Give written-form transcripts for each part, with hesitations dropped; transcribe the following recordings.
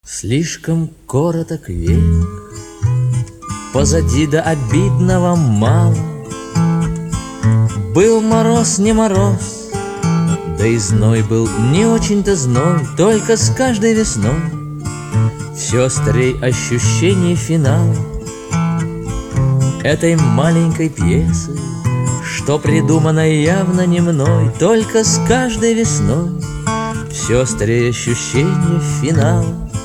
Слишком короток век, позади до обидного мало. Был мороз, не мороз, да и зной был не очень-то зной. Только с каждой весной все острей ощущение финала этой маленькой пьесы, что придумано явно не мной. Только с каждой весной все острее ощущение финала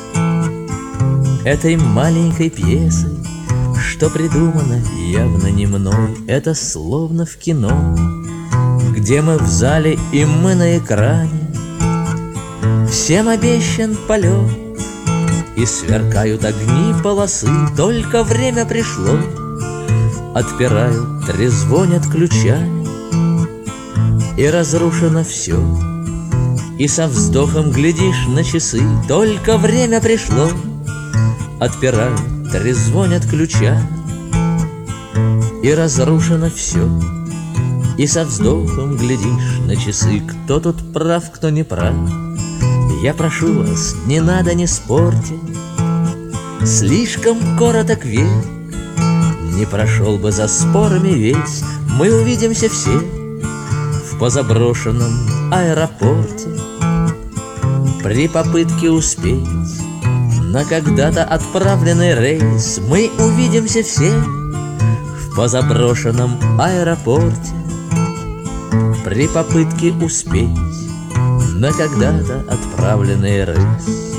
этой маленькой пьесы, что придумано явно не мной. Это словно в кино, где мы в зале и мы на экране. Всем обещан полет, и сверкают огни полосы. Только время пришло, отпирают, трезвонят ключами, и разрушено все. И со вздохом глядишь на часы. Только время пришло, отпирают, трезвонят ключами, и разрушено все. И со вздохом глядишь на часы. Кто тут прав, кто не прав? Я прошу вас, не надо, не спорьте. Слишком короток век, не прошел бы за спорами весь. Мы увидимся все в позаброшенном аэропорте при попытке успеть на когда-то отправленный рейс. Мы увидимся все в позаброшенном аэропорте при попытке успеть на когда-то отправленный рейс.